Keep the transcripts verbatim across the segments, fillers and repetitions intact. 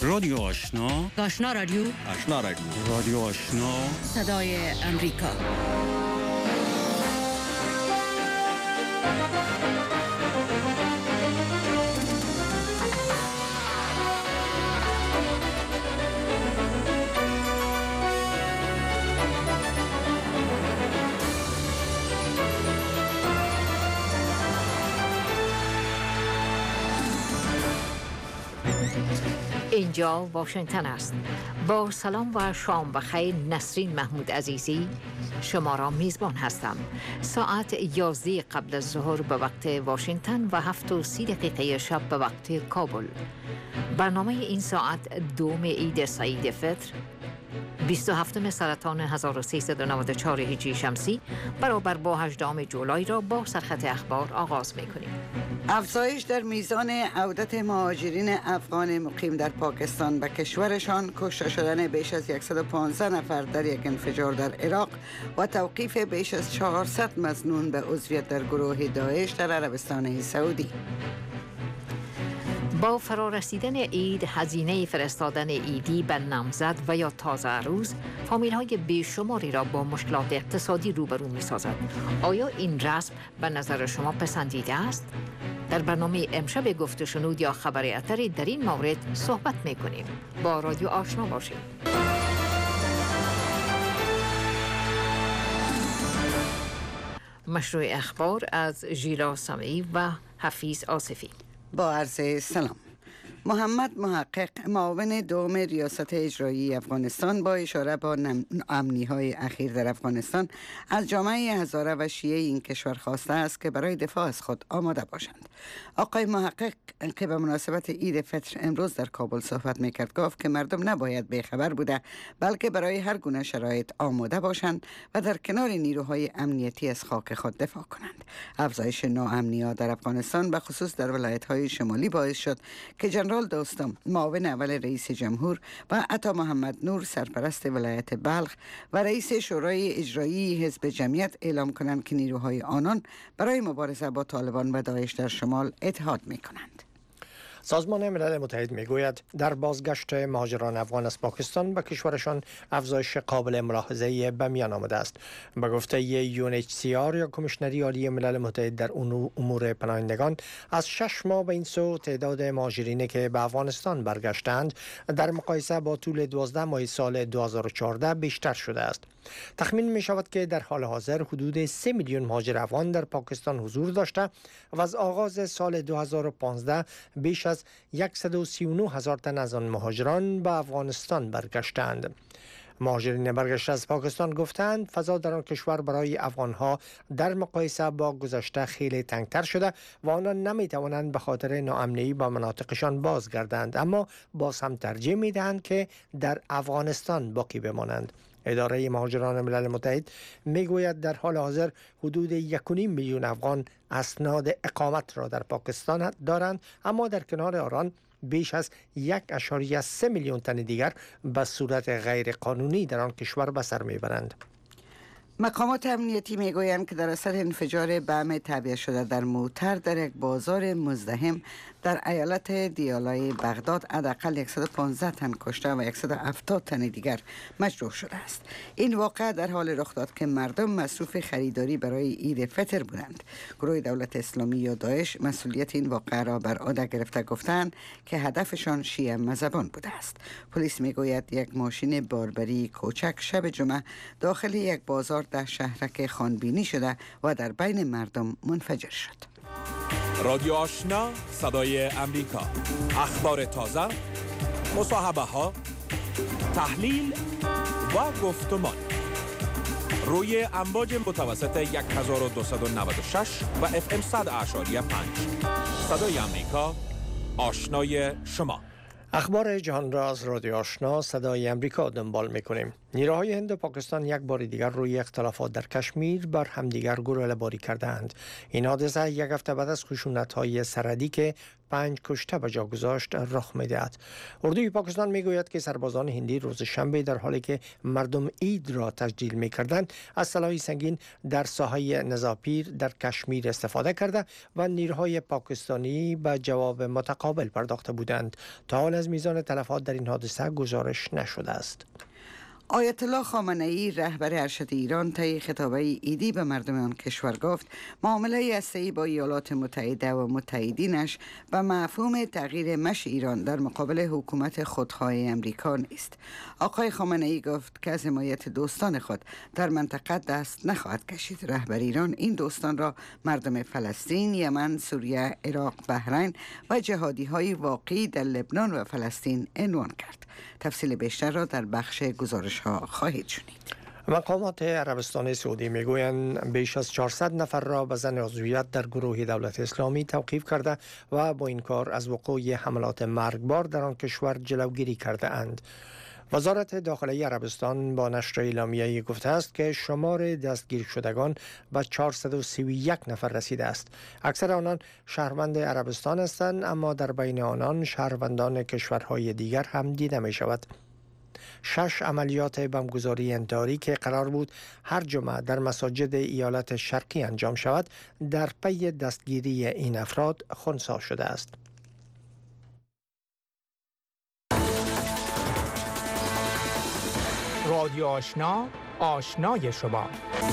رادیو آشنا، آشنا رادیو، آشنا رادیو، رادیو آشنا، صدای امریکا. اینجا واشنگتن است. با سلام و شام بخیر. نسرین محمود عزیزی شما را میزبان هستم. ساعت یازده قبل از ظهر به وقت واشنگتن و هفت و سی دقیقه شب به وقت کابل. برنامه این ساعت دوم عید سعید فطر بیست و هفتم سرطان هزار و سیصد و نود و چهار هجری شمسی برابر با هجدهم جولای را با سرخط اخبار آغاز می‌کنیم. افزایش در میزان عودت مهاجرین افغان مقیم در پاکستان به کشورشان، کشته شدن بیش از صد و پانزده نفر در یک انفجار در عراق و توقیف بیش از چهارصد مظنون به عضویت در گروه داعش در عربستان سعودی. با فرارسیدن عید، هزینه فرستادن عیدی به نامزد و یا تازه عروس فامیل‌های بیشماری را با مشکلات اقتصادی روبرو می‌سازد. آیا این رسم به نظر شما پسندیده است؟ در برنامه امشب گفت و شنود یا خبر اتری در این مورد صحبت می‌کنیم. با رادیو آشنا باشید. مشروع اخبار از ژیلا سامی و حفیظ آصفی. با عرض سلام. محمد محقق، معاون دوم ریاست اجرایی افغانستان، با اشاره با امنی‌های اخیر در افغانستان از جامعه هزاره و شیعه این کشور خواسته است که برای دفاع از خود آماده باشند. آقای محقق که به مناسبت عید فطر امروز در کابل صحبت می‌کرد گفت که مردم نباید بی‌خبر بوده، بلکه برای هر گونه شرایط آماده باشند و در کنار نیروهای امنیتی از خاک خود دفاع کنند. افزایش ناامنی‌ها در افغانستان به خصوص در ولایت‌های شمالی باعث شد که جنرال دوستم، معاون اول رئیس جمهور، و عطا محمد نور، سرپرست ولایت بلخ و رئیس شورای اجرایی حزب جمعیت اعلام کنند که نیروهای آنان برای مبارزه با طالبان و داعش در شمال اتحاد می کنند. سازمان ملل متحد میگوید در بازگشت مهاجران افغان از پاکستان به کشورشان افزایش قابل ملاحظه‌ای به میان آمده است. به گفته یو ان اچ سی آر یا کمیشنری عالی ملل متحد در امور پناهندگان، از شش ماه به این سو تعداد مهاجرینی که به افغانستان برگشتند در مقایسه با طول دوازده ماه سال دو هزار و چهارده بیشتر شده است. تخمین می شود که در حال حاضر حدود سه میلیون مهاجر افغان در پاکستان حضور داشته و از آغاز سال دو هزار و پانزده بیش از صد و سی و نه هزار تن از آن مهاجران به افغانستان برگشتند. مهاجرین برگشته از پاکستان گفتند فضا در آن کشور برای افغانها در مقایسه با گذشته خیلی تنگتر شده و آنان نمی توانند به خاطر ناامنی به مناطقشان بازگردند، اما باز هم ترجیح می دهند که در افغانستان باقی بمانند. اداره مهاجران ملل متحد میگوید در حال حاضر حدود یک و نیم میلیون افغان اسناد اقامت را در پاکستان دارند، اما در کنار آن بیش از یک اشاریه سه میلیون تن دیگر به صورت غیر قانونی در آن کشور به سر میبرند. مقامات امنیتی میگویند که در اثر انفجار بم تعبیه شده در موتر در یک بازار مزدحم در ایالت دیالای بغداد حداقل صد و پانزده تن کشته و صد و هفتاد تن دیگر مجروح شده است. این واقعه در حال رخ داد که مردم مصروف خریداری برای عید فطر بودند. گروه دولت اسلامی یا داعش مسئولیت این واقعه را بر عهده گرفته گفتند که هدفشان شیعه مذهبان بوده است. پلیس میگوید یک ماشین باربری کوچک شب جمعه داخل یک بازار در شهرک خانبینی شده و در بین مردم منفجر شد. رادیو آشنا، صدای امریکا. اخبار تازه، مصاحبه ها، تحلیل و گفتمان روی امواج متوسط هزار و دویست و نود و شش و اف ام صد اعشاریه پنج. صدای امریکا، آشنای شما. اخبار جهان را از رادیو آشنا صدای امریکا دنبال می‌کنیم. نیروهای هند و پاکستان یک بار دیگر روی اختلافات در کشمیر بر همدیگر گلوله باری کردند. این حادثه یک هفته بعد از خشونت‌های سرحدی که پنج کشته به جا گذاشت رخ می‌دهد. اردوی پاکستان میگوید که سربازان هندی روز شنبه در حالی که مردم عید را تجلیل می‌کردند از سلاح سنگین در ساحه نزاپیر در کشمیر استفاده کرده و نیروهای پاکستانی به جواب متقابل پرداخته بودند. تا حال از میزان تلفات در این حادثه گزارش نشده است. آیت الله خامنه ای رهبر ارشد ایران طی خطابه عیدی به مردم آن کشور گفت معامله هسته‌ای با ایالات متحده و متحدینش به مفهوم تغییر مش ایران در مقابل حکومت خودخواه امریکا نیست. آقای خامنه ای گفت که از حمایت دوستان خود در منطقه دست نخواهد کشید. رهبر ایران این دوستان را مردم فلسطین، یمن، سوریه، عراق، بحرین و جهادی های واقعی در لبنان و فلسطین عنوان کرد. تفصیل بیشتر را در بخش گزارش ها خواهید شنید. مقامات عربستان سعودی میگویند بیش از چهارصد نفر را به ظن عضویت در گروه دولت اسلامی توقیف کرده و با این کار از وقوع حملات مرگبار در آن کشور جلوگیری کرده اند. وزارت داخلی عربستان با نشر اعلامیه‌ای گفته است که شمار دستگیر شدگان به چهارصد و سی و یک نفر رسیده است. اکثر آنان شهروند عربستان هستند، اما در بین آنان شهروندان کشورهای دیگر هم دیده می شود. شش عملیات بمبگذاری انتحاری که قرار بود هر جمعه در مساجد ایالت شرقی انجام شود، در پی دستگیری این افراد خنثی شده است. رادیو آشنا، آشنای شما.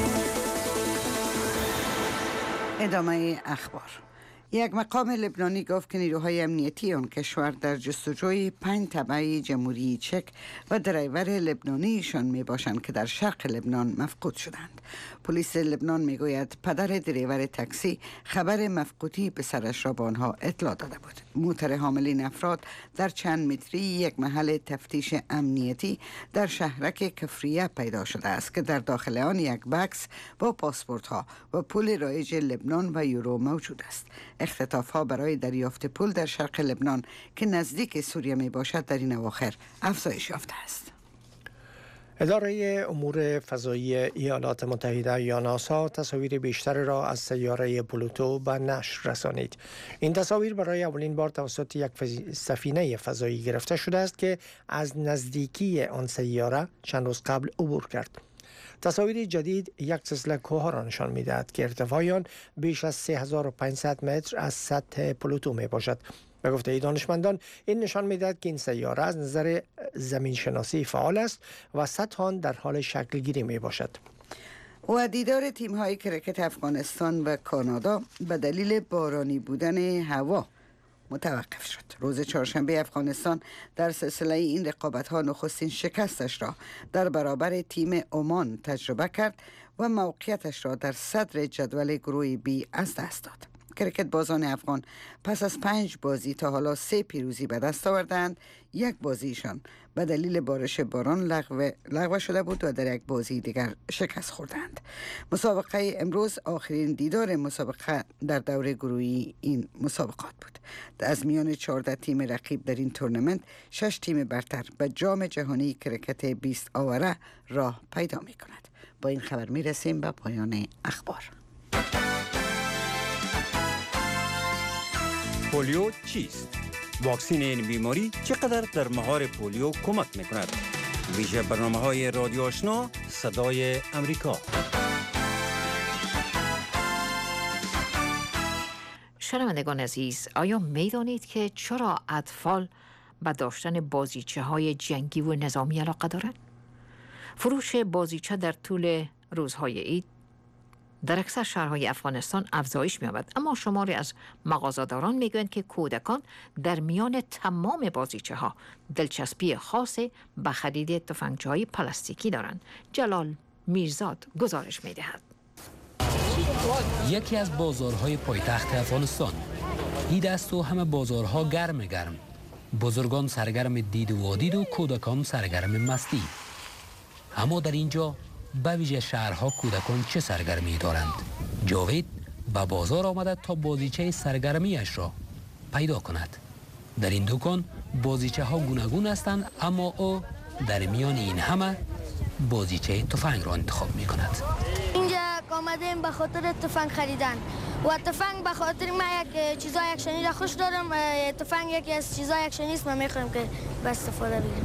ادامه اخبار. یک مقام لبنانی گفت که نیروهای امنیتی آن کشور در جستجوی پنج تبع جمهوری چک و درایور لبنانیشان می باشند که در شرق لبنان مفقود شدند. پلیس لبنان می گوید پدر درایور تاکسی خبر مفقودی پسرش را به آنها اطلاع داده بود. موتر حاملین افراد در چند متری یک محل تفتیش امنیتی در شهرک کفریه پیدا شده است که در داخل آن یک بکس با پاسپورت ها و پول رایج لبنان و یورو موجود است. اختطاف ها برای دریافت پول در شرق لبنان که نزدیک سوریه می باشد در این اواخر افزایش یافته است. اداره امور فضایی ایالات متحده یا ناسا تصاویر بیشتر را از سیاره پلوتو به نشر رسانید. این تصاویر برای اولین بار توسط یک سفینه فضایی گرفته شده است که از نزدیکی آن سیاره چند روز قبل عبور کرد. تصاویر جدید یک سلسله کوه را نشان می‌دهد که ارتفاع آن بیش از سه هزار و پانصد متر از سطح پلوتو می باشد. به گفته دانشمندان این نشان می‌دهد که این سیاره از نظر زمین شناسی فعال است و سطح آن در حال شکل گیری می باشد. و دیدار تیم‌های کرکت افغانستان و کانادا به دلیل بارانی بودن هوا متوقف شد. روز چهارشنبه افغانستان در سلسله این رقابت‌ها نخستین شکستش را در برابر تیم عمان تجربه کرد و موقعیتش را در صدر جدول گروه بی از دست داد. کرکت بازان افغان پس از پنج بازی تا حالا سه پیروزی به دست آوردند. یک بازیشان به دلیل بارش باران لغو, لغو شده بود و در یک بازی دیگر شکست خوردند. مسابقه امروز آخرین دیدار مسابقه در دوره گروهی این مسابقات بود. از میان چهارده تیم رقیب در این تورنمنت شش تیم برتر به جام جهانی کرکت بیست آوره راه پیدا می کند. با این خبر می رسیم به پایان اخبار. پولیو چیست؟ واکسین این بیماری چقدر در مهار پولیو کمک میکند؟ ویژه برنامه های رادیو آشنا صدای امریکا. شنوندگان عزیز، آیا میدانید که چرا اطفال به داشتن بازیچه های جنگی و نظامی علاقه دارند؟ فروش بازیچه در طول روزهای عید در اکثر شهرهای افغانستان افزایش می‌یابد، اما شماری از مغازه‌داران میگویند که کودکان در میان تمام بازیچه ها دلچسپی خاص به خرید تفنگچه‌های پلاستیکی دارند. جلال میرزاد گزارش می‌دهد. یکی از بازارهای پایتخت افغانستان. عید است و همه بازارها گرم گرم. بزرگان سرگرم دید و وادید و کودکان سرگرم مستی. اما در اینجا به ویژه شهرها کودکان چه سرگرمی دارند؟ جاوید به بازار آمده تا بازیچه سرگرمیش را پیدا کند. در این دکان بازیچه ها گوناگون هستند، اما او در میان این همه بازیچه تفنگ را انتخاب می کند. اینجا آمدیم به خاطر تفنگ خریدن و تفنگ به خاطر ما یک چیزای اکشنی را خوش دارم. تفنگ یکی از چیزای اکشنی است، ما میخوایم که به استفاده بگیریم.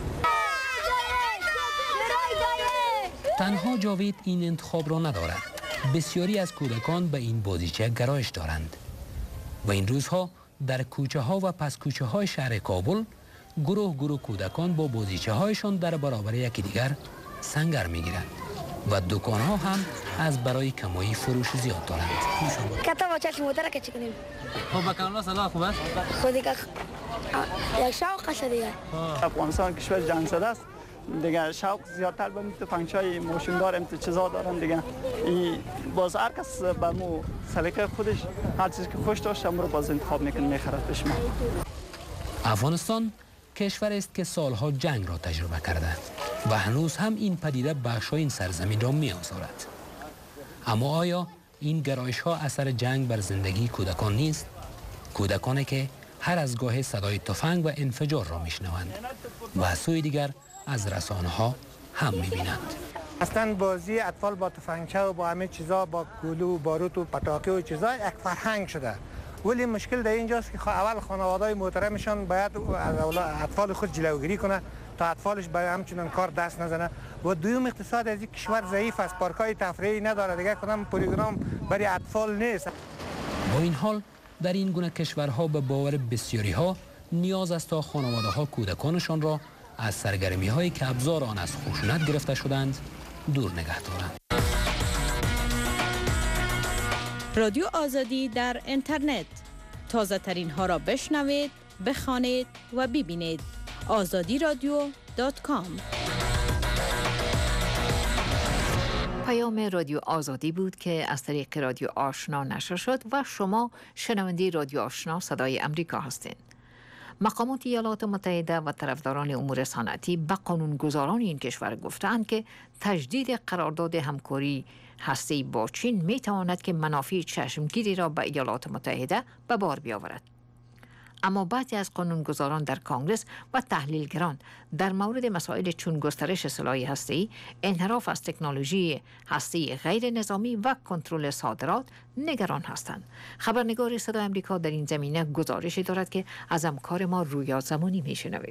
تنها جاوید این انتخاب را ندارد. بسیاری از کودکان به این بازیچه گرایش دارند و این روزها در کوچه ها و پس کوچه های شهر کابل گروه گروه کودکان با بازیچه هایشان در برابر یکی دیگر سنگر می گیرند و دکان ها هم از برای کمایی فروش زیاد دارند. کتا با چشم موتر که چی کنیم؟ خب بکنالله صلاح خوب است؟ خودی که یک شوق است دیگه. افغانستان کشور جنگ زده است دیگه، شوق زیادتر به تفنگچای ماشین دارم تو چیزا دارن دیگه. این باز هر کس به مو سلیقه خودش هر چیزی که خوش داشته رو باز انتخاب میکنه میخرد پیش ما. افغانستان کشور است که سالها جنگ را تجربه کرده و هنوز هم این پدیده بخشای این سرزمین را می آزارد. اما آیا این گرایش ها اثر جنگ بر زندگی کودکان نیست؟ کودکانی که هر از گاه صدای تفنگ و انفجار را میشنوند و از سوی دیگر از رسانه ها هم میبینند. اصلا بازی اطفال با تفنگچه و با همه چیزا، با گلو و باروت و پتاقه و چیزا یک فرهنگ شده. ولی مشکل در اینجاست که اول خانواده‌های محترمشان باید از اطفال خود جلوگیری کنه تا اطفالش به همچنان کار دست نزنه. و دوم اقتصاد از این کشور ضعیف است، پارک‌های تفریحی نداره دیگه، کدام پروگرام برای اطفال نیست. با این حال در این گونه کشورها به باور بسیاری ها نیاز است تا خانواده ها کودکانشان را از سرگرمی هایی که ابزار آن از خشونت گرفته شدند دور نگه دارند. رادیو آزادی در اینترنت، تازه ترین ها را بشنوید، بخوانید و ببینید. آزادی رادیو دات کام. پیام رادیو آزادی بود که از طریق رادیو آشنا نشر شد و شما شنونده رادیو آشنا صدای امریکا هستید. مقامات ایالات متحده و طرفداران امور صنعتی به قانونگذاران این کشور گفتند که تجدید قرارداد همکاری هسته‌ای با چین می تواند که منافع چشمگیری را به ایالات متحده به بار بیاورد. اما بعضی از قانونگذاران در کانگرس و تحلیلگران در مورد مسائل چون گسترش سلاح هسته‌ای، انحراف از تکنولوژی هسته‌ای غیر نظامی و کنترل صادرات نگران هستند. خبرنگار صدای آمریکا در این زمینه گزارشی دارد که از همکار ما رویا زمانی میشنوید.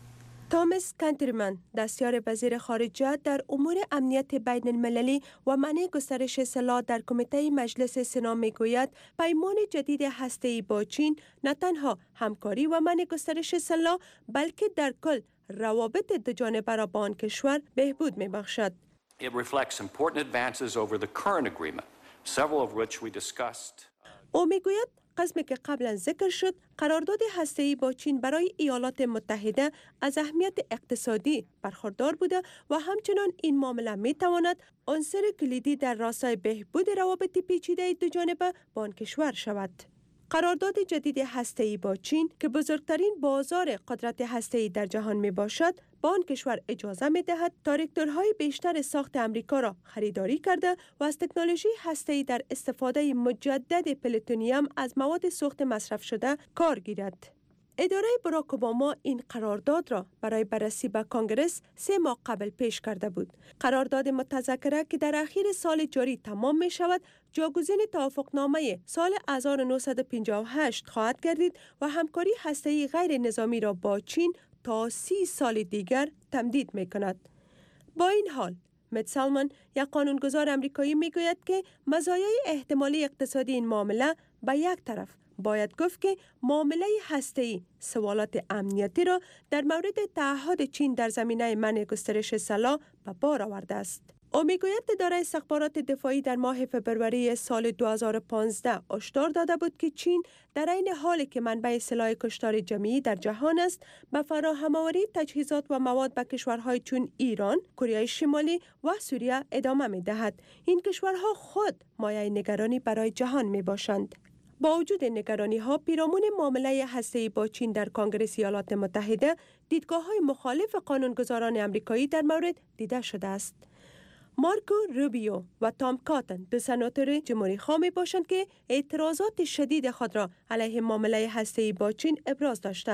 تامس کانترمن، دستیار وزیر خارجه در امور امنیت بین المللی و منع گسترش سلاح در کمیته مجلس سنا میگوید پیمان جدید هسته‌ای با چین نه تنها همکاری و منع گسترش سلاح بلکه در کل روابط دو جانبه را با آن کشور بهبود میبخشد. It reflects important advances over the current agreement, several of which we discussed. او میگوید قسمی که قبلا ذکر شد، قرارداد هسته‌ای با چین برای ایالات متحده از اهمیت اقتصادی برخوردار بوده و همچنان این معامله می تواند عنصر کلیدی در راستای بهبود روابط پیچیده دو جانبه با آن کشور شود. قرارداد جدید هسته‌ای با چین که بزرگترین بازار قدرت هسته‌ای در جهان می باشد، با آن کشور اجازه می دهد تا راکتورهای بیشتر ساخت امریکا را خریداری کرده و از تکنولوژی هسته‌ای در استفاده مجدد پلوتونیم از مواد سوخت مصرف شده کار گیرد. اداره براک اوباما این قرارداد را برای بررسی به کانگرس سه ماه قبل پیش کرده بود. قرارداد متذکره که در اخیر سال جاری تمام می شود، جاگزین توافقنامه سال هزار و نهصد و پنجاه و هشت خواهد گردید و همکاری هسته‌ای غیر نظامی را با چین تا سی سال دیگر تمدید می کند. با این حال، مت سالمن، یک قانونگذار امریکایی می گوید که مزایای احتمالی اقتصادی این معامله به یک طرف، باید گفت که معامله هسته‌ای سوالات امنیتی را در مورد تعهد چین در زمینه منع گسترش سلاح به بار آورده است. او میگوید اداره استخبارات دفاعی در ماه فبروری سال دو هزار و پانزده هشدار داده بود که چین در عین حالی که منبع سلاح کشتار جمعی در جهان است، به فراهم‌آوری تجهیزات و مواد به کشورهای چون ایران، کره شمالی و سوریه ادامه می‌دهد. این کشورها خود مایه نگرانی برای جهان می‌باشند. با وجود نگرانی ها پیرامون معامله هسته‌ای با چین در کنگره ایالات متحده، دیدگاه های مخالف قانونگذاران امریکایی در مورد دیده شده است. مارکو روبیو و تام کاتن، دو سناتور جمهوری خواه می باشند که اعتراضات شدید خود را علیه معامله هسته‌ای با چین ابراز داشتند.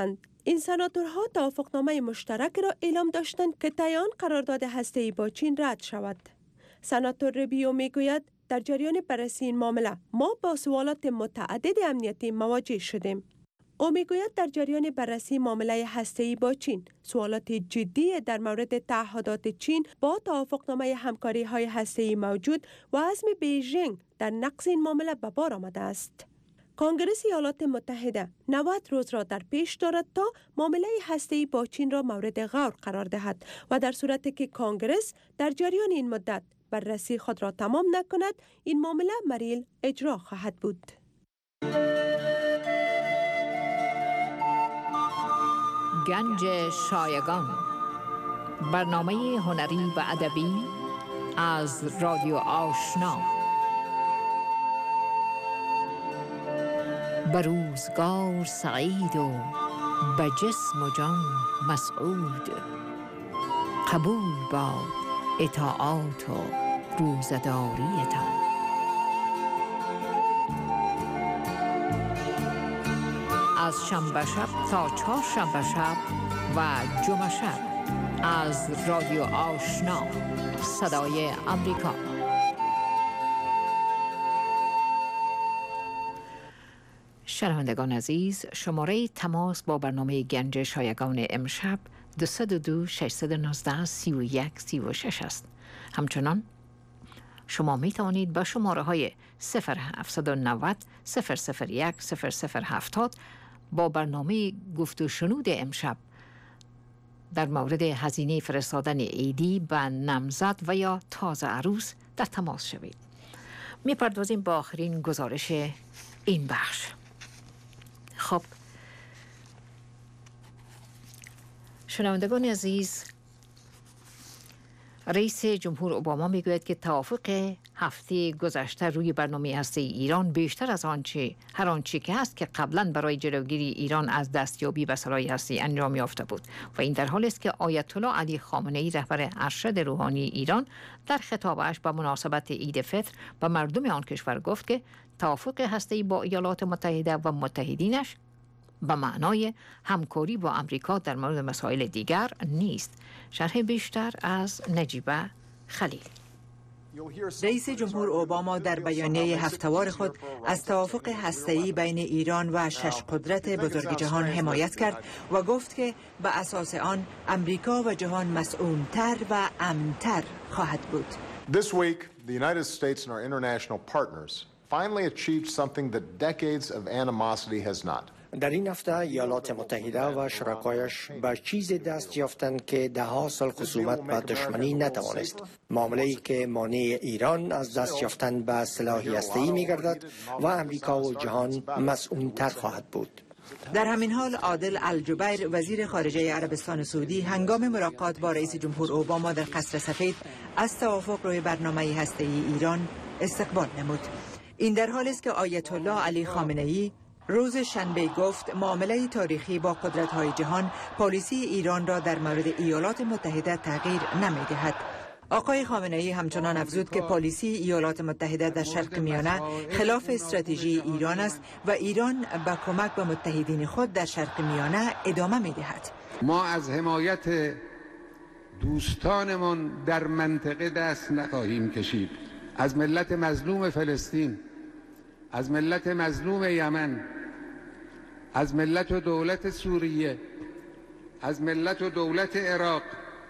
این سناتورها توافقنامه مشترک را اعلام داشتند که طی آن قرارداد هسته‌ای با چین رد شود. سناتور ربیو میگوید در جریان بررسی این معامله ما با سوالات متعدد امنیتی مواجه شدیم. او میگوید در جریان بررسی معامله هسته‌ای با چین سوالات جدی در مورد تعهدات چین با توافقنامه همکاری های هسته‌ای موجود و عزم بیژینگ در نقض این معامله به بار آمده است. کنگره ایالات متحده نود روز را در پیش دارد تا معامله هسته‌ای با چین را مورد غور قرار دهد و در صورتی که کنگرس در جریان این مدت بررسی خود را تمام نکند، این معامله مریل اجرا خواهد بود. گنج شایگان، برنامه هنری و ادبی از رادیو آشنا. به روزگار سعید و به جسم و جان مسعود، قبول باد اطاعات و روزداریتان. از شنبه شب تا چهارشنبه شب و جمعه شب از رادیو آشنا صدای امریکا. شنوندگان عزیز، شماره تماس با برنامه گنج شایگان امشب دو صفر دو شش یک نه سه یک سه شش است. همچنان شما می توانید با شماره های صفر هفت نه صفر صفر صفر یک صفر صفر هفتاد با برنامه گفت و شنود امشب در مورد هزینه فرستادن عیدی به نامزد و یا تازه عروس در تماس شوید. می پردازیم با آخرین گزارش این بخش. خب شنوندگان عزیز، رئیس جمهور اوباما میگوید که توافق هفته گذشته روی برنامه هسته‌ای ایران بیشتر از آنچه هر آنچه که هست که قبلا برای جلوگیری ایران از دستیابی به سلاح هسته‌ای انجام یافته بود و این در حالی است که آیت الله علی خامنه‌ای رهبر ارشد روحانی ایران در خطابش به مناسبت عید فطر به مردم آن کشور گفت که توافق هسته‌ای با ایالات متحده و متحدینش به معنای همکاری با امریکا در مورد مسائل دیگر نیست. شرح بیشتر از نجیبه خلیل. رئیس جمهور اوباما در بیانیه هفته‌وار خود از توافق هسته‌ای بین ایران و شش قدرت بزرگ جهان حمایت کرد و گفت که به اساس آن امریکا و جهان مسئول‌تر و امن‌تر خواهد بود. This week, the United States and our international partners finally achieved something that decades of animosity has not. در این هفته ایالات متحده و شرکایش به چیز دست یافتند که ده ها سال خصومت و دشمنی نتوانست. معامله‌ای که مانع ایران از دست یافتن به سلاح هسته‌ای می‌گردد و امریکا و جهان مسئول‌تر خواهد بود. در همین حال عادل الجبیر وزیر خارجه عربستان سعودی هنگام ملاقات با رئیس جمهور اوباما در قصر سفید از توافق روی برنامه هسته‌ای ایران استقبال نمود. این در حالی است که آیت الله علی خامنه‌ای روز شنبه گفت معامله تاریخی با قدرت‌های جهان پالیسی ایران را در مورد ایالات متحده تغییر نمی‌دهد. آقای خامنه‌ای همچنان افزود که پالیسی ایالات متحده در شرق میانه خلاف استراتژی ایران است و ایران به کمک به متحدین خود در شرق میانه ادامه می‌دهد. ما از حمایت دوستانمان در منطقه دست نخواهیم کشید. از ملت مظلوم فلسطین، از ملت مظلوم یمن، از ملت و دولت سوریه، از ملت و دولت عراق،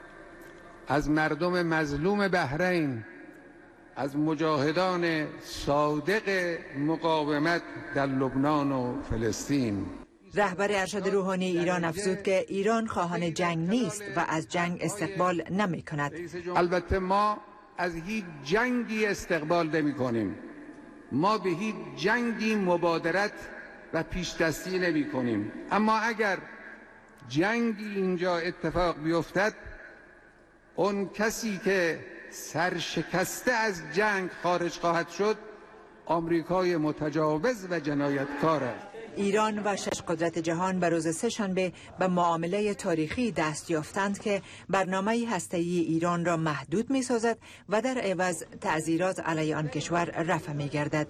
از مردم مظلوم بحرین، از مجاهدان صادق مقاومت در لبنان و فلسطین. رهبر ارشد روحانی ایران افزود که ایران خواهان جنگ نیست و از جنگ استقبال نمی کند. البته ما از هیچ جنگی استقبال نمی کنیم. ما به هیچ جنگی مبادرت و پیش دستی نمی کنیم. اما اگر جنگی اینجا اتفاق بیفتد، اون کسی که سرشکسته از جنگ خارج خواهد شد آمریکای متجاوز و جنایتکار است. ایران و شش قدرت جهان به روز سه‌شنبه به معامله تاریخی دست یافتند که برنامه هسته‌ای ایران را محدود می‌سازد و در عوض تعزیرات علیه آن کشور رفع می‌گردد.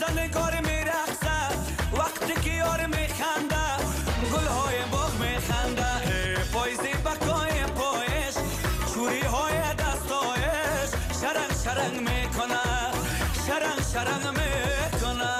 نگار میرقصه وقتی که یار میخنده گلهای باغ میخنده پایزی بکای پایش چوری های دستایش شرنگ شرنگ میکنه شرنگ شرنگ میکنه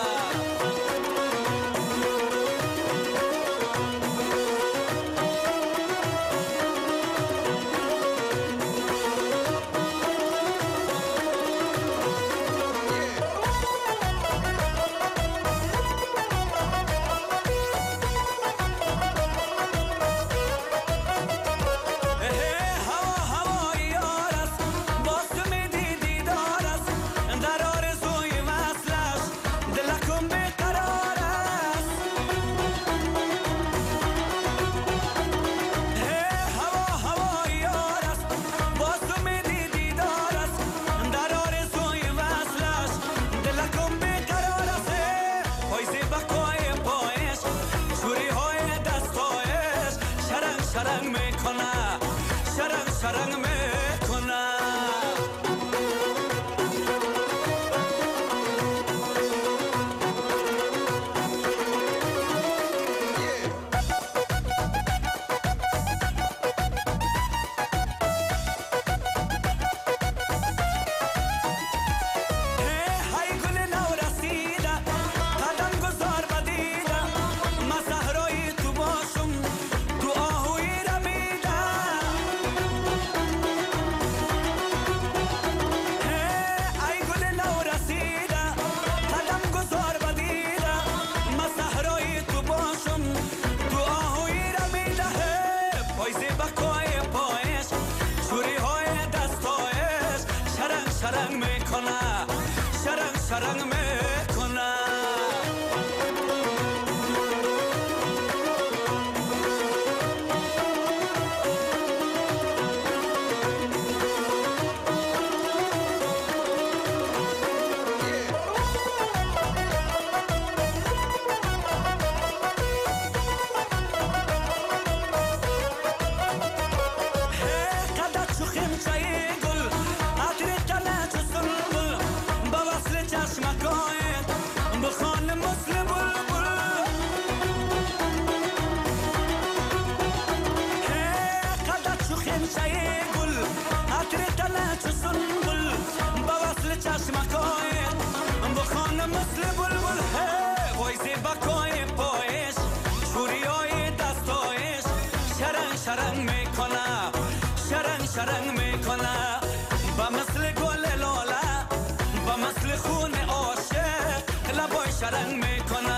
شرنگ میکنه با مثل گل لاله با مثل خون عاشق لبای شرنگ میکنه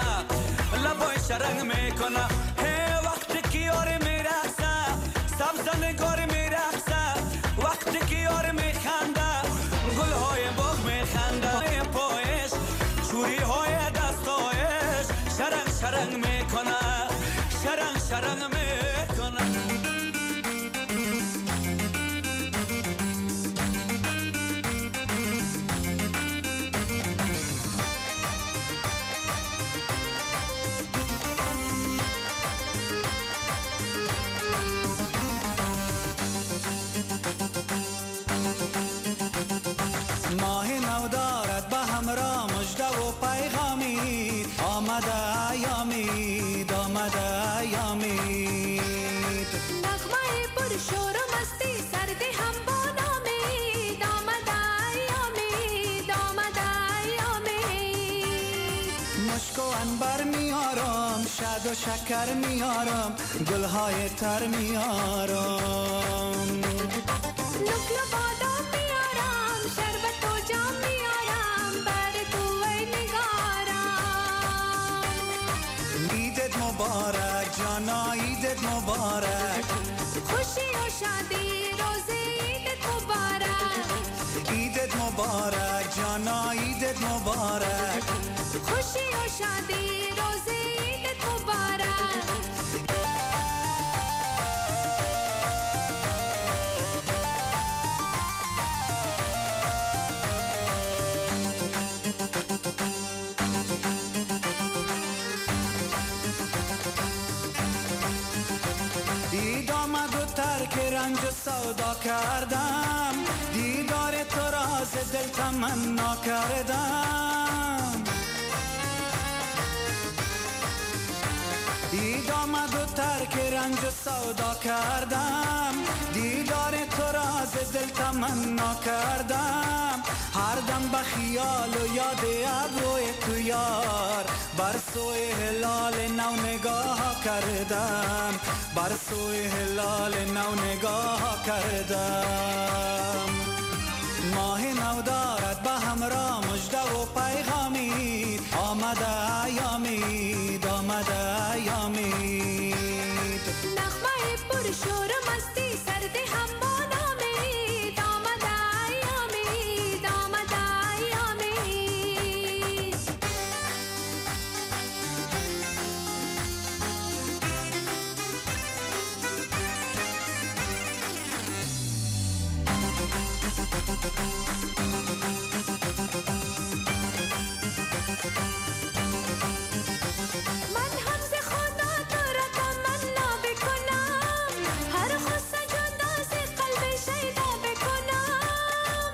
لبای شرنگ میکنه هی وقتی که یار میرقصه سبز نگار میرقصه وقتی که یار میخنده گلهای باغ میخنده پایش چوری های دستایش شرنگ شرنگ میکنه شرنگ شرنگ میکنه و شکر میارم گلهای تر میارم نکل بادام میارم شربت و جام میارم بر تو ای نگارم عیدت مبارک جانا عیدت مبارک خوشی و شادی روزه عیدت مبارک عیدت مبارک جانا عیدت مبارک خوشی و شادی روزه عیدت مبارک دید آمد و ترک رنج و سودا کردم دیدار تو راز دل تمنا کردم آمد و ترک رنج و سودا کردم، دیدار تو را ز دل تمنا کردم. هر دم به خیال و یاد ابروی تو یار، بر سوی هلال نو نگاه کردم، بر سوی هلال نو نگاه کردم. ماه نو دارد به همراه مژده و پیغامید، آمده ایامید، آمده ایامید. نغمه پر شور مستی سرد هم با نامید، آمده ایامید، آمده ایامید. من هم ز خدا تو را تمنا بکنم، هر خسته جدا ز قلب شیدا بکنم.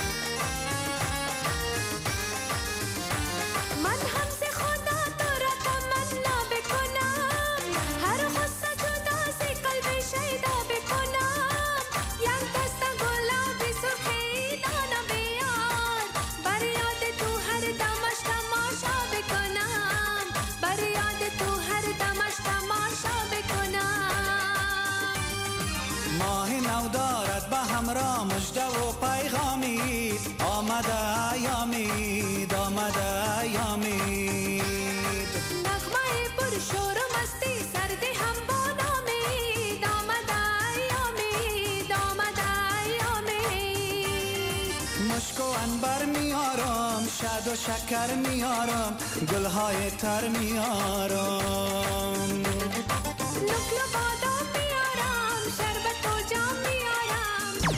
من هم ز خدا تو را تمنا بکنم، هر خسته جدا ز قلب شیدا بکنم. یک دست گلابی سرخی دانا بیار، بر یاد تو هر دمش تماشا بکنم، بر یاد تو هر دمش تماشا بکنم. ماه نو دارد به همراه مژده و پیغامید، آمده ایامید، آمده ایامید. نغمه پر شور و مستی سرد هم با نامید، آمده ایامید، آمده ایامید. مشک و عنبر میارم، شد و شکر میارم، گلهای تر میارم. نقل و بادام میارم، شربت و جام میارم.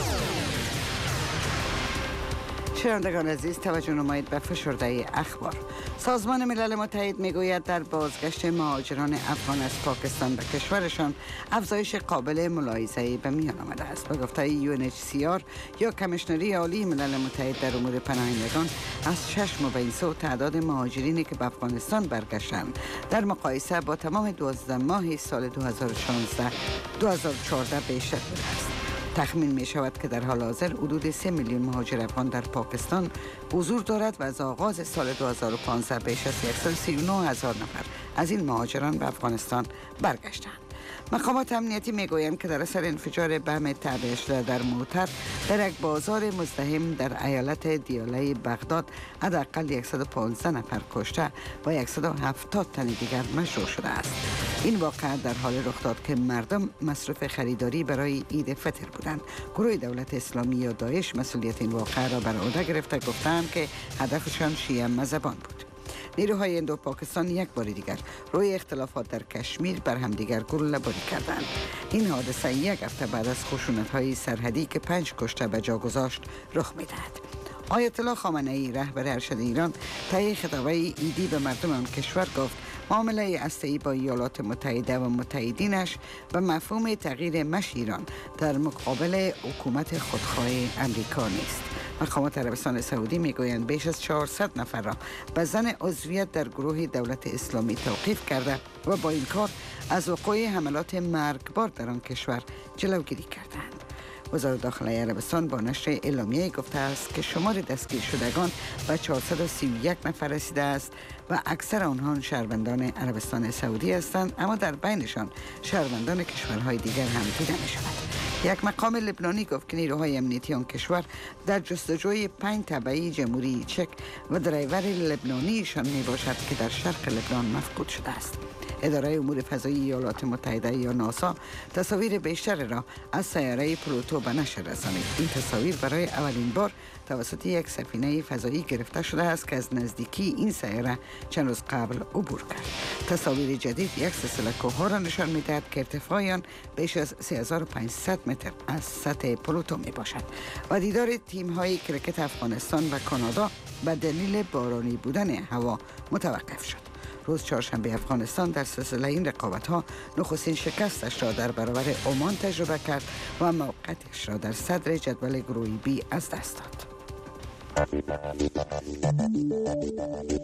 شنوندگان عزیز، توجه نمایید به فشرده اخبار. سازمان ملل متحد میگوید در بازگشت مهاجران افغان از پاکستان به کشورشان افزایش قابل ملاحظه‌ای به میان آمده است. به گفته یو ان اچ سی آر یا کمیشنری عالی ملل متحد در امور پناهندگان، از شش ماه به این سو تعداد مهاجرینی که به افغانستان برگشتند در مقایسه با تمام دوازده ماه سال دو هزار و شانزده دو هزار و چهارده بیشتر بوده است. تخمین می شود که در حال حاضر حدود سه میلیون مهاجر افغان در پاکستان حضور دارد و از آغاز سال دو هزار و پانزده بیش از صد و سی و نه هزار نفر از این مهاجران به افغانستان برگشتند. مقامات امنیتی میگویند که در اثر انفجار بم تابع شده در موتر در یک بازار مزدحم در ایالت دیاله بغداد حداقل صد و پانزده نفر کشته و صد و هفتاد تن دیگر مجروح شده است. این واقعه در حال رخ داد که مردم مصرف خریداری برای عید فطر بودند. گروه دولت اسلامی یا داعش مسئولیت این واقعه را بر عهده گرفته، گفتند که هدفشان شیعه مذهبان بود. نیروهای اندو پاکستان یک بار دیگر روی اختلافات در کشمیر بر همدیگر گلوله باری کردند. این حادثه یک هفته بعد از خشونت‌های سرحدی که پنج کشته به جا گذاشت رخ می‌دهد. آیت الله خامنه‌ای رهبر ارشد ایران طی خطابه عیدی به مردم آن کشور گفت معامله هسته‌ای با ایالات متحده و متحدینش به مفهوم تغییر مشی ایران در مقابل حکومت خودخواه امریکا نیست. مقامات عربستان سعودی میگویند بیش از چهارصد نفر را به ظن عضویت در گروه دولت اسلامی توقیف کرده و با این کار از وقوع حملات مرگبار در آن کشور جلوگیری کردند. وزارت داخلی عربستان با نشر اعلامیه گفته است که شمار دستگیر شدگان به چهارصد و سی و یک نفر رسیده است و اکثر آنها شهروندان عربستان سعودی هستند، اما در بینشان شهروندان کشورهای دیگر هم دیده می شود. یک مقام لبنانی گفت که نیروهای امنیتی آن کشور در جستجوی پنج تبعی جمهوری چک و درایور لبنانیشان می باشد که در شرق لبنان مفقود شده است. اداره امور فضایی ایالات متحده یا ناسا تصاویر بیشتر را از سیاره پلوتو به نشر رسانید. این تصاویر برای اولین بار توسط یک سفینه فضایی گرفته شده است که از نزدیکی این سیاره چند روز قبل عبور کرد. تصاویر جدید یک سلسله کوه‌ها را نشان می‌دهد که ارتفاع آن بیش از سه هزار و پانصد متر از سطح پلوتو میباشد و دیدار تیم‌های کرکت افغانستان و کانادا به دلیل بارانی بودن هوا متوقف شد. روز چهارشنبه افغانستان در سلسله این رقابت‌ها نخستین شکستش را در برابر عمان تجربه کرد و موقعیتش را در صدر جدول گروه بی از دست داد.